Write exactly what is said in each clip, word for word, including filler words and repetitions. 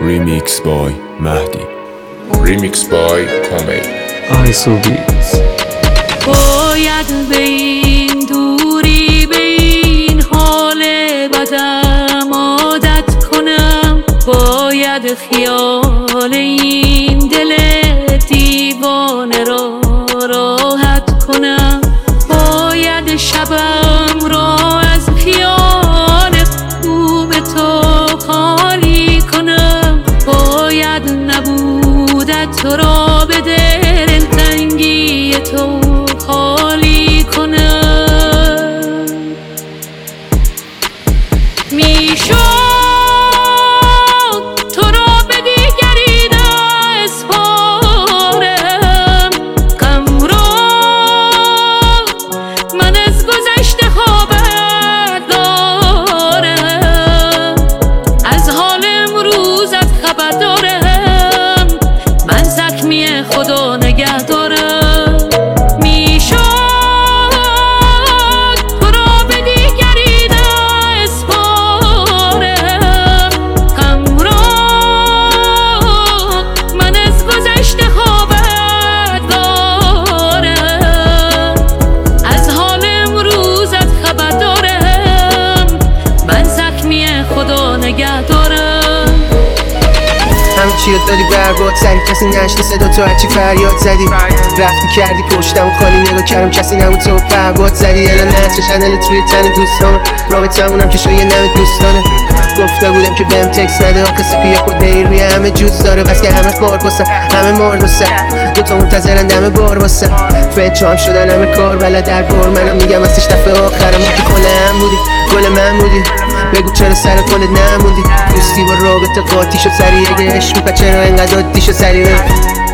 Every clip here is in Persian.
Remix by Mahdi. Remix by Komei. Isobeats. باید به این دوری به این حال بدم عادت کنم، باید خیال این دل دیوانه را راحت کنم، باید شبم را از خیال خوب تو خالی کنم، باید نبودت تو را به دلتنگی تو خالی کنم. میشد تو را به دیگری نسپارم، غم را من از گذشته خبر دارم، از حال امروزت خبر دارم، من زخمی خدا نگه دارم. چیت داری برباد سری کسی نشنه صدا تو هرچی فریاد زدی، رفتی کردی پشتم خالی نگاه کردم کسی نبود تو فرباد زدی. الان نصر شنلت روی تن دوستان رابطمونم که شاید نمه دوستانه، گفته بودم که بهم تکس نده آخه سپیه خود دیر روی همه جوز داره، بس که همه خار باسه همه مار باسه دوتا منتظرن دمه بار باسه فچه هم شدن همه کار بله در بار، منم میگم ازش دفعه آخرم که کلم بودی گل من بودی، بگو چرا سر کلت نموندی، دوستی با رابطه قاطی شد سریع اگه عشق میپا چرا اینقدر عادی شد سریع بگو.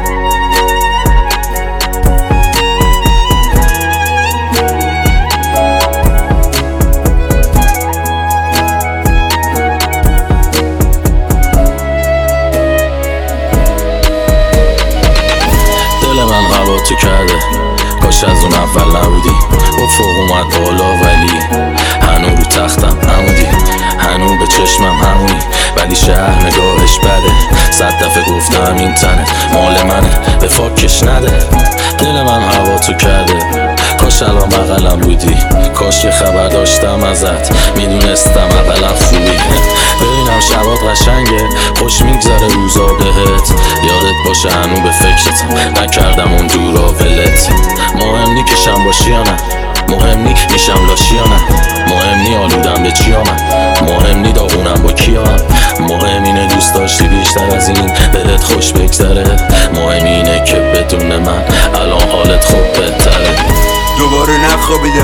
دل من هوا تو کرده، کاش از اون اول نبودی، افق اومد بالا ولی هنو رو تختم همونی، هنو به چشمم همونی، ولی شهر نگاهش بده، صد دفعه گفتم این تنه مال منه به فاکش نده. دل من هوا تو کرده، کاش الان بغلم بودی، کاش که خبر داشتم ازت میدونستم اقلم خوبی. ببینم شبات قشنگه خوش میگذره روزا بهت، یادت باشه هنو به فکرتم نکردم اون دورا ولت. مهم نی کشم باشی یا نه، مهم نی میشم لاشی یا نه، مهم نی آلودم به چی آمد، مهم نی داغونم با کی هم، مهم اینه دوست داشتی بیشتر از این بهت خوش بگذره، مهم اینه که بدون من الان حالت خوب بهتره. دوباره نخوابیدم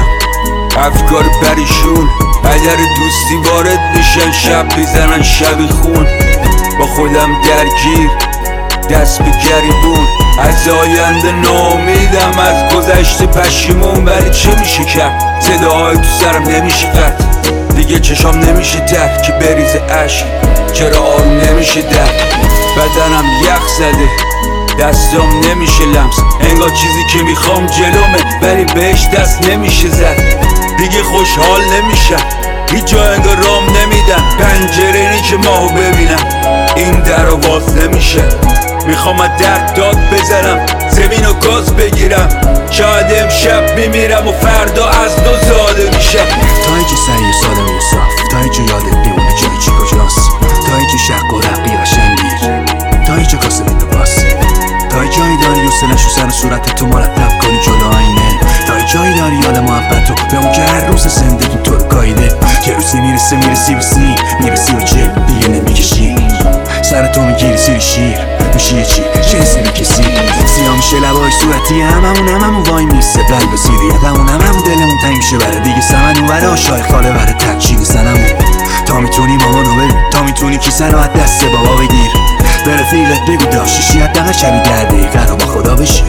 افکار پریشون، اگر دوستی وارد میشن شب میزنن شبی خون، با خودم درگیر دست به گریبون، از آینده ناامیدم از گذشته پشیمون، ولی چه میشه کرد صداهای تو سرم نمیشه قطع، دیگه چشام نمیشه تر که بریزه عشق، چرا آروم نمیشه در بدنم یخ زده دستام نمیشه لمس، انگار چیزی که میخوام جلومه ولی بهش دست نمیشه زد، دیگه خوشحال نمیشم هیچ جا انگار رام نمیدن، پنجره نی که ماهو ببینم این در رو باز نمیشه، میخوام از درد داد بزنم زمین و گاز بگیرم، شاید امشب میمیرم و فردا از دو زاده میشم. تا اینکه سریع سالم و صاف، تا اینکه یادت بیمونه جایی چی کجاست، تا اینکه شق و رقی قشنگی، تا اینکه کاسه بیده باز، تا اینکه جایی داری و سلش و سر و صورت تو مرتب کنی جلو آینه، تا جایی داری یاد محبت تو به اون که هر روز زندگی تو رو کایده، یه روزی میرسه میرسی به سی میرسی و چه دیگه نمیکشی، سر تو میگیری سیر شیر میشی یه چی جنسی میکسی، سیاه میشه لبای صورتی هممون هممون وای میسته قلب سیدی هممون هممون دلمون تنگ میشه بره دیگه سمن اون بره آشای خاله بره تکچین سنمون، تا میتونی مامانو ببین تا میتونی کیسه رو از دست بابا بگیر، به رفیقت بگو داشتیشی حداقل شبی در دقیقه رو با خدا بشی،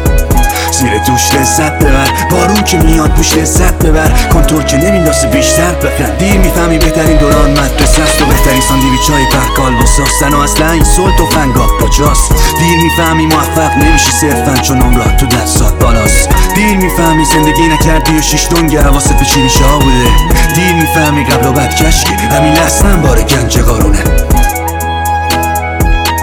زیر دوش لذت ببر بارون که میاد پوش لذت ببر، کنترل که نمیندازه بیشتر بخند، دیر میفهمی بهترین دوران مدرسه است و بهترین ساندویچ های پرکال با ساستن و اصلا این سلط و فنگاه با جاست، دیر میفهمی موفق نمیشی صرفا چون عمرات تو دستات بالاست، دیر میفهمی زندگی نکردی و شیش دنگ حواست به چی میشه ها بوده، دیر میفهمی قبل و بعد کشکی همین لحظه هم باره گنج قارونه.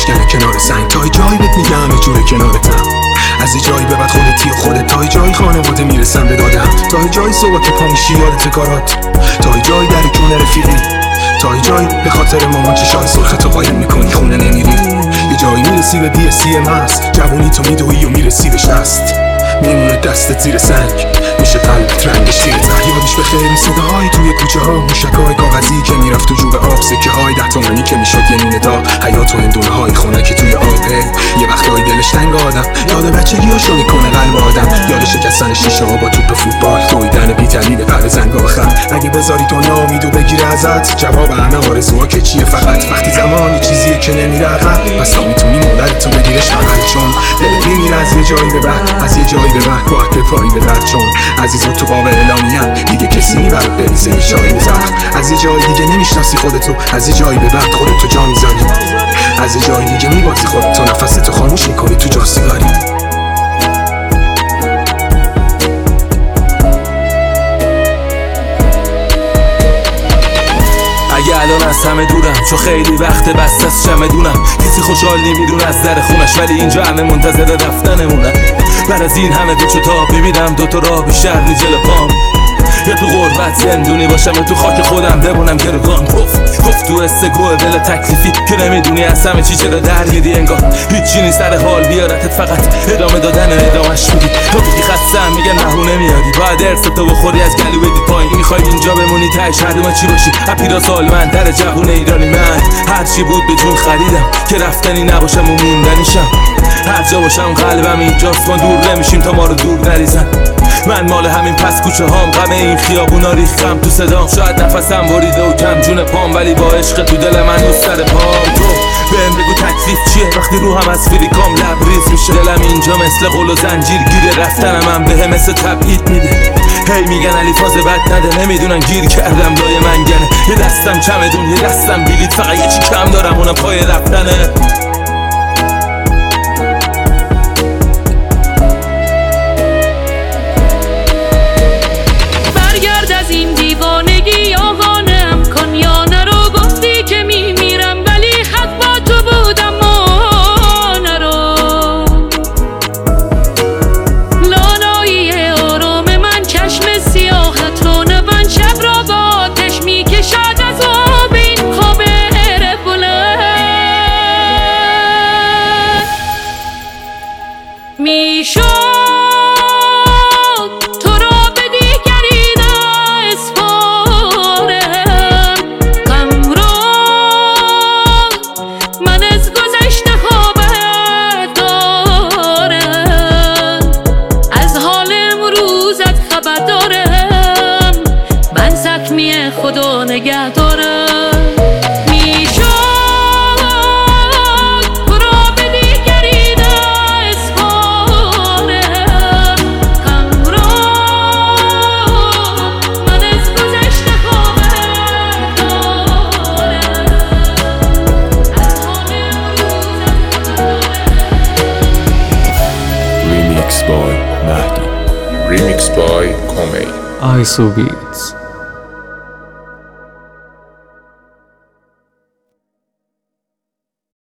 بشکنه کنار سنگ. تا جایی بهت میگم یه جوره کنارتم، از یه جایی به بعد خودتی و خودت، تا جایی خانواده میرسم به دادم، تا جایی صبح که پا میشی یادت کارات، تا جایی در جون رفیقی، تا جایی به خاطر مامان چشای سرخت قایم میکنی خونه نمیری. یه جایی میرسی به بی سی مست، جوونی تو میدوی و میرسی به شست، میمونه دستت زیر سنگ، میشه قلبت رنگش تیره تر. یادش به خیر این صداهای توی کوچه ها، موشکای کاغذی که میرفت تو جوب آب، سکه های ده تومنی که میشد یه نونه داغ، حیات و هندونه های خنک توی آبه. یه وقتایی دلش تنگ آدم، یاد بچگیاشو میکنه قلب آدم، یاد شکستن شیشه ها با توپ فوتبال، دویدن بی دلیل بعد زنگ آخر. اگه بذاری دنیا امیدو بگیره ازت، جواب همه آرزوها که چیه فقط، وقتی زمانی چیزیه که نمیره عقب، پس تا میتونی مادرتو بگیرش بغل، چون دلت میمیره از یه جایی به بعد، از یه جایی به بعد باید بپایی به درد، چون عزیزا تو باب اعلامیم دیگه کسی میبرد بریزه یه شایی زخم. از یه جایی دیگه نمیشناسی خودتو، از یه جایی به بعد خودتو جا میزنی، از یه جایی دیگه میبازی خودتو، نفستو خاموش میکنی تو جا سیگاری. اگه الان از همه دورم، چون خیلی وقت بست از چمدونم، کسی خوشحال نمیدونه از در خونش، ولی اینجا همه منتظر رفتنمونن. بعد از این همه پیچ و تاب میبینم دوتا راه بیشتر نی جلو پام، یا تو غربت زندونی باشم یا تو خاک خودم بمونم گروگان. گفت گفت تو استگوه دل تکلیفی که نمیدونی از همه چی چرا درگیری، انگار هیچی نیست سر حال بیارتت، فقط ادامه دادن ادامهش میدی. تو بگی خستم میگن نهونه میاری، باید ارثتو بخوری از گلو بدی پایین. میخوای اینجا بمونی تهش هردومه چی باشی، اپیرا سالمند در جهون ایرانی. من هرچی بود به جون خریدم که رفتنی نباشم و موندنیشم، هر جا باشم قلبم اینجاست، ما دور نمیشیم تا ما رو دور نریزن. من مال همین پس کوچه هام، غم این خیابونا ریختم تو صدام، شاید نفسم بریده و کم جون پام، ولی با عشق تو دل من دوست سر پام. تو بهم بگو تکلیف چیه وقتی روحم از فریکام لبریز میشه، دلم اینجا مثل قل و زنجیر گیره، رفتنم هم بهم مثل تبعید میده. هی میگن علی فاز بد نده، نمیدونن گیر کردم لای منگنه، یه دستم چمدون یه دستم بلیط، فقط یه چی کم دارم اونم پای رفتنه. میشد تو را به دیگری نسپارم، غم را من از گذشته خبر دارم، از حال امروزت خبر دارم، من زخمی خدا نگه دارم. Remix by Mahdi. Remix by Komei. I S O Beats.